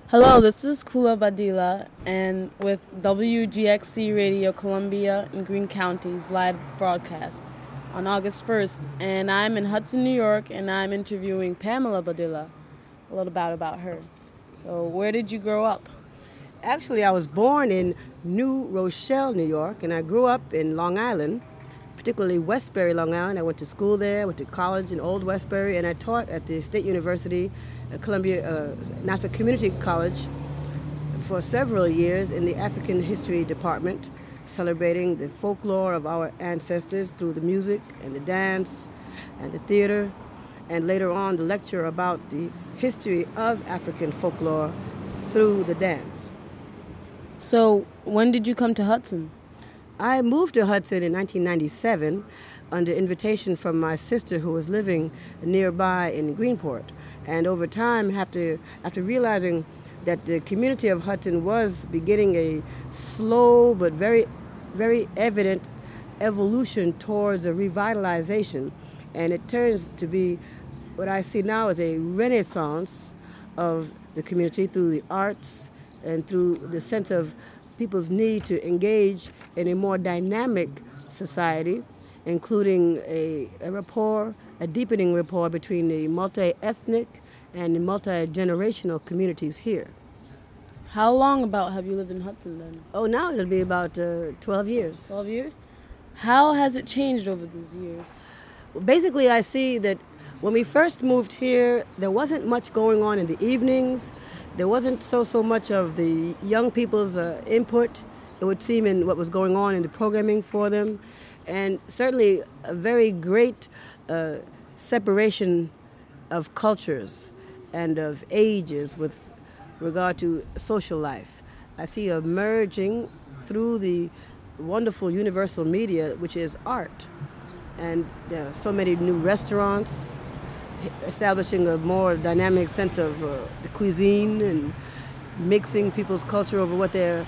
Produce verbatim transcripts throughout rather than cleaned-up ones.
Hello, this is Kula Badila, and with W G X C Radio Columbia in Greene County's live broadcast on August first. And I'm in Hudson, New York, and I'm interviewing Pamela Badila, a little bit about her. So, where did you grow up? Actually, I was born in New Rochelle, New York, and I grew up in Long Island, particularly Westbury, Long Island. I went to school there, went to college in Old Westbury, and I taught at the State University, uh, Columbia uh, National Community College for several years in the African History Department, celebrating the folklore of our ancestors through the music and the dance and the theater, and later on the lecture about the history of African folklore through the dance. So, when did you come to Hudson? I moved to Hudson in nineteen ninety-seven under invitation from my sister who was living nearby in Greenport. And over time, after, after realizing that the community of Hudson was beginning a slow but very, very evident evolution towards a revitalization, and it turns to be what I see now as a renaissance of the community through the arts and through the sense of people's need to engage in a more dynamic society, including a, a rapport, a deepening rapport between the multi-ethnic and the multi-generational communities here. How long about have you lived in Hudson then? Oh, now it'll be about uh, twelve years. twelve years? How has it changed over those years? Basically, I see that when we first moved here, there wasn't much going on in the evenings. There wasn't so, so much of the young people's uh, input, it would seem, in what was going on in the programming for them. And certainly a very great uh, separation of cultures and of ages with regard to social life. I see a merging through the wonderful universal media, which is art. And there are so many new restaurants, establishing a more dynamic sense of uh, the cuisine and mixing people's culture over what they're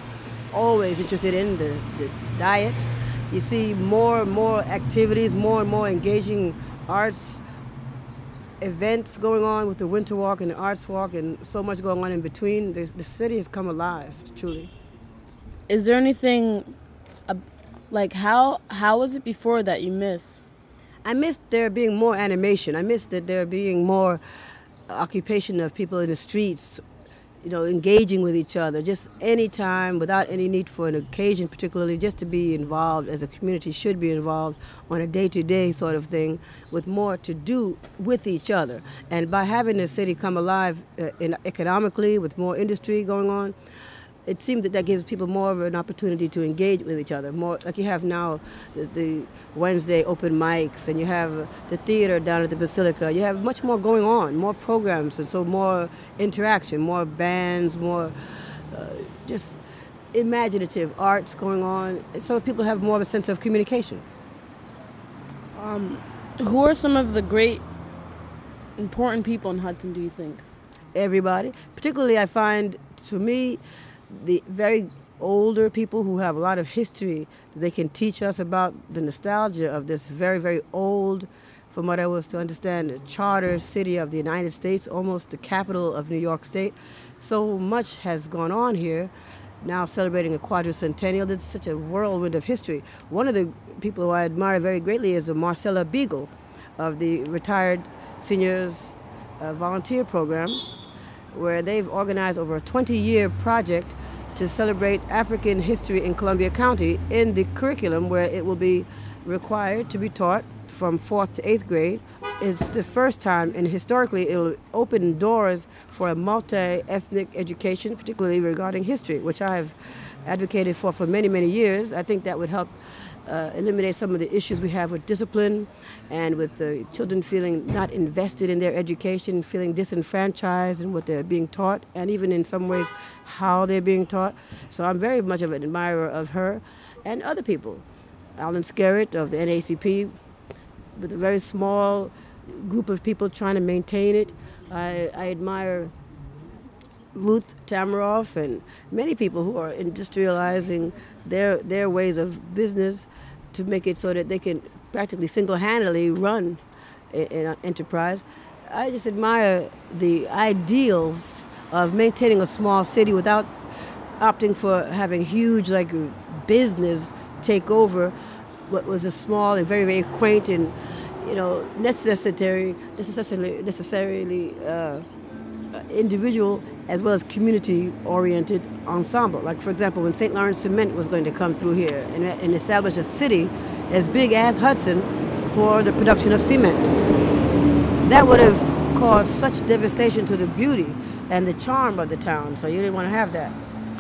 always interested in, the, the diet. You see more and more activities, more and more engaging arts events going on with the Winter Walk and the Arts Walk, and so much going on in between. The, the city has come alive, truly. Is there anything, uh, like how how was it before that you miss? I missed there being more animation. I missed that there being more occupation of people in the streets, you know, engaging with each other, just any time, without any need for an occasion particularly, just to be involved as a community should be involved on a day-to-day sort of thing, with more to do with each other. And by having the city come alive uh, in economically, with more industry going on, it seems that that gives people more of an opportunity to engage with each other. More like you have now the, the Wednesday open mics, and you have the theater down at the Basilica. You have much more going on, more programs, and so more interaction, more bands, more uh, just imaginative arts going on. And so people have more of a sense of communication. Um, who are some of the great, important people in Hudson, do you think? Everybody. Particularly, I find, to me, the very older people who have a lot of history, they can teach us about the nostalgia of this very, very old, from what I was to understand, the charter city of the United States, almost the capital of New York State. So much has gone on here, now celebrating a quadricentennial. It's such a whirlwind of history. One of the people who I admire very greatly is Marcella Beagle of the Retired Seniors uh, Volunteer Program, where they've organized over a twenty-year project to celebrate African history in Columbia County in the curriculum, where it will be required to be taught from fourth to eighth grade. It's the first time, and historically it will open doors for a multi-ethnic education, particularly regarding history, which I have advocated for for many, many years. I think that would help Uh, eliminate some of the issues we have with discipline and with uh, children feeling not invested in their education, feeling disenfranchised in what they're being taught, and even in some ways how they're being taught. So I'm very much of an admirer of her and other people. Alan Skerritt of the N A A C P, with a very small group of people trying to maintain it. I, I admire Ruth Tamaroff and many people who are industrializing their their ways of business to make it so that they can practically single-handedly run an enterprise. I just admire the ideals of maintaining a small city without opting for having huge like business take over what was a small and very very quaint and you know necessary necessarily necessarily uh, individual as well as community oriented ensemble. Like for example, when Saint Lawrence Cement was going to come through here and, and establish a city as big as Hudson for the production of cement, that would have caused such devastation to the beauty and the charm of the town. So you didn't want to have that.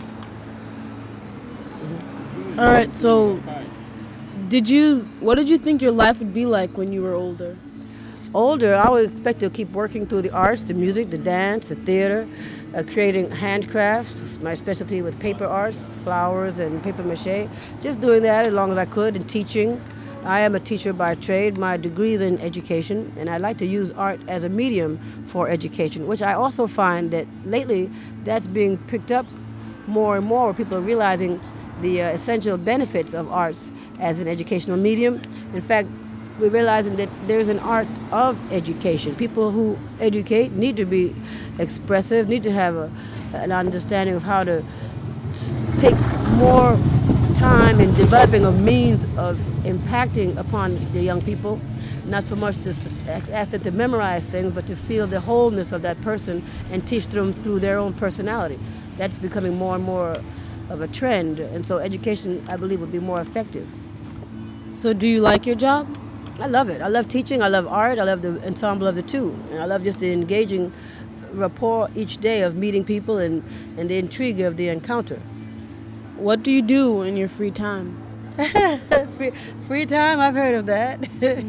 All right, so did you, what did you think your life would be like when you were older? Older, I would expect to keep working through the arts, the music, the dance, the theater, uh, creating handcrafts, my specialty with paper arts, flowers and paper mache. Just doing that as long as I could, and teaching. I am a teacher by trade. My degree is in education, and I like to use art as a medium for education, which I also find that lately that's being picked up more and more. People are realizing the uh, essential benefits of arts as an educational medium. In fact, we're realizing that there's an art of education. People who educate need to be expressive, need to have a, an understanding of how to take more time in developing a means of impacting upon the young people, not so much to ask them to memorize things, but to feel the wholeness of that person and teach them through their own personality. That's becoming more and more of a trend, and so education, I believe, would be more effective. So do you like your job? I love it. I love teaching. I love art. I love the ensemble of the two. And I love just the engaging rapport each day of meeting people and, and the intrigue of the encounter. What do you do in your free time? free, free time? I've heard of that.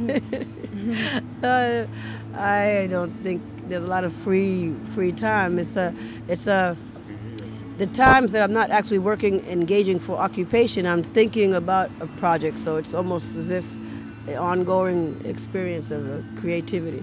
uh, I don't think there's a lot of free free time. It's a, it's a, the times that I'm not actually working, engaging for occupation, I'm thinking about a project. So it's almost as if an ongoing experience of uh, creativity.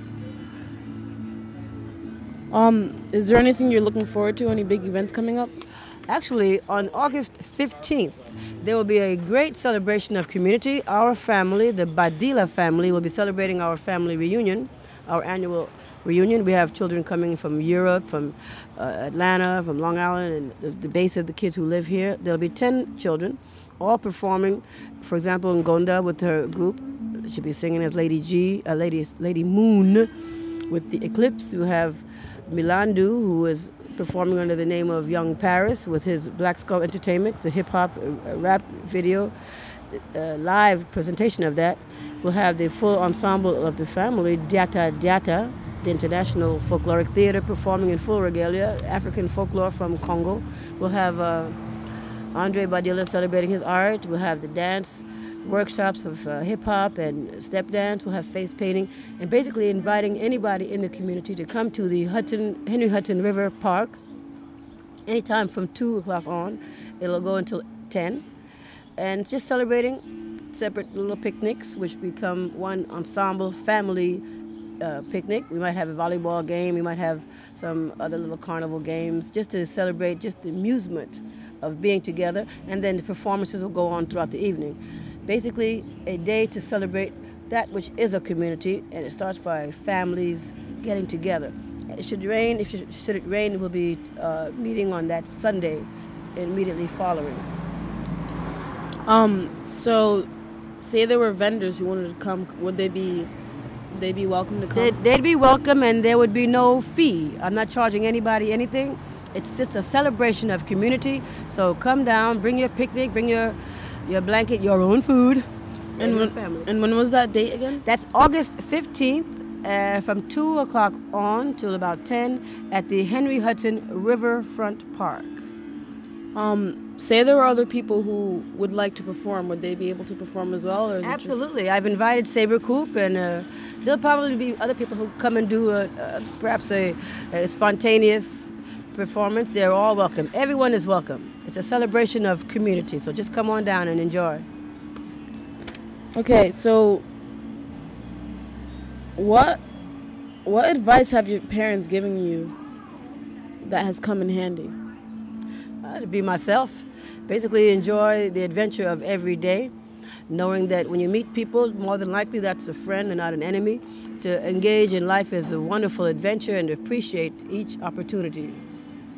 Um, is there anything you're looking forward to? Any big events coming up? Actually, on August fifteenth, there will be a great celebration of community. Our family, the Badila family, will be celebrating our family reunion, our annual reunion. We have children coming from Europe, from uh, Atlanta, from Long Island, and the, the base of the kids who live here. There'll be ten children, all performing. For example, Ngonda with her group, she'll be singing as Lady G, uh, Lady Lady Moon, with the Eclipse. We have Milandu, who is performing under the name of Young Paris with his Black Skull Entertainment, the hip-hop uh, rap video, uh, live presentation of that. We'll have the full ensemble of the family, Diata Diata, the International Folkloric Theater, performing in full regalia, African folklore from Congo. We'll have uh, Andre Badila celebrating his art. We'll have the dance workshops of uh, hip-hop and step dance. We'll have face painting, and basically inviting anybody in the community to come to the Hudson, Henry Hudson River Park anytime from two o'clock on. It'll go until ten, and just celebrating separate little picnics, which become one ensemble family uh, picnic. We might have a volleyball game. We might have some other little carnival games, just to celebrate just the amusement of being together, and then the performances will go on throughout the evening. Basically, a day to celebrate that which is a community, and it starts by families getting together. It should rain. If it, should it rain, we'll be uh, meeting on that Sunday, immediately following. Um. So, say there were vendors who wanted to come. Would they be? Would they be welcome to come? They'd, they'd be welcome, and there would be no fee. I'm not charging anybody anything. It's just a celebration of community. So come down, bring your picnic, bring your your blanket, your own food, and, and when, family. And when was that date again? That's August fifteenth, uh, from two o'clock on till about ten at the Henry Hudson Riverfront Park. Um, say there were other people who would like to perform. Would they be able to perform as well? Or Absolutely. Just... I've invited Saber Coop, and uh, there'll probably be other people who come and do a, uh, perhaps a, a spontaneous performance. They're all welcome. Everyone is welcome. It's a celebration of community, so just come on down and enjoy. Okay, so what what advice have your parents given you that has come in handy? Uh, to be myself. Basically enjoy the adventure of every day, knowing that when you meet people, more than likely that's a friend and not an enemy. To engage in life as a wonderful adventure and appreciate each opportunity.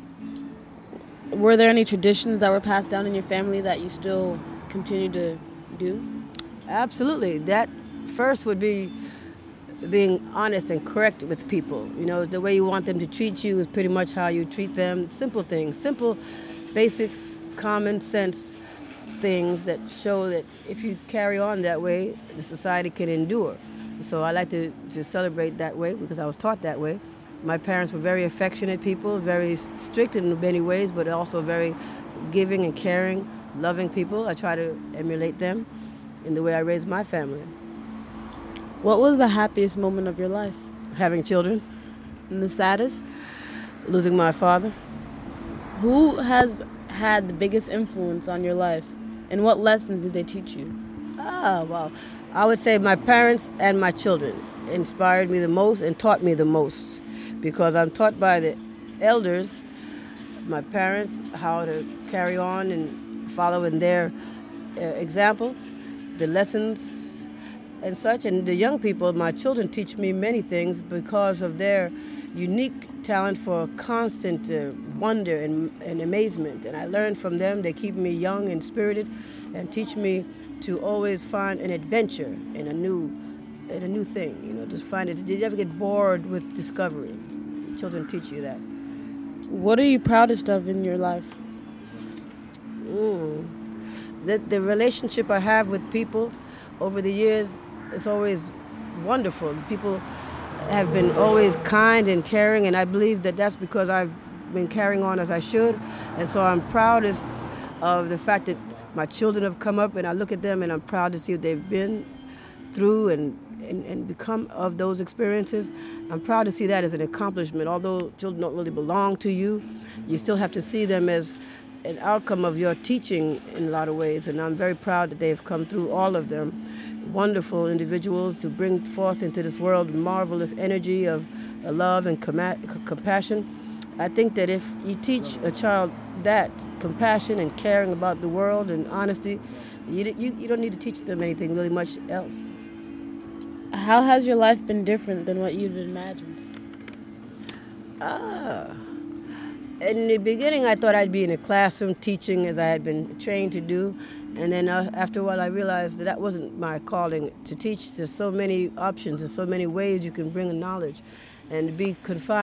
were there any traditions that were passed down in your family that you still continue to do? Absolutely. That first would be being honest and correct with people. You know, the way you want them to treat you is pretty much how you treat them. Simple things, simple, basic, common sense things that show that if you carry on that way, the society can endure. So I like to, to celebrate that way because I was taught that way. My parents were very affectionate people, very strict in many ways, but also very giving and caring, loving people. I try to emulate them in the way I raised my family. What was the happiest moment of your life? Having children. And the saddest? Losing my father. Who has had the biggest influence on your life? And what lessons did they teach you? Ah, well, I would say my parents and my children inspired me the most and taught me the most, because I'm taught by the elders, my parents, how to carry on and follow in their uh, example, the lessons and such. And the young people, my children, teach me many things because of their unique talent for constant uh, wonder and, and amazement. And I learn from them. They keep me young and spirited and teach me to always find an adventure in a new in a new thing. You know, just find it. You never get bored with discovery. Children teach you that. What are you proudest of in your life? Mm. The, the relationship I have with people over the years is always wonderful. People have been always kind and caring, and I believe that that's because I've been carrying on as I should. And so I'm proudest of the fact that my children have come up, and I look at them and I'm proud to see what they've been through and, and, and become of those experiences. I'm proud to see that as an accomplishment. Although children don't really belong to you, you still have to see them as an outcome of your teaching in a lot of ways. And I'm very proud that they've come through, all of them. Wonderful individuals to bring forth into this world marvelous energy of uh, love and com- compassion. I think that if you teach a child that, compassion and caring about the world and honesty, you, you, you don't need to teach them anything really much else. How has your life been different than what you'd imagined? Ah, in the beginning I thought I'd be in a classroom teaching as I had been trained to do. And then uh, after a while I realized that that wasn't my calling to teach. There's so many options, there's so many ways you can bring knowledge. And to be confined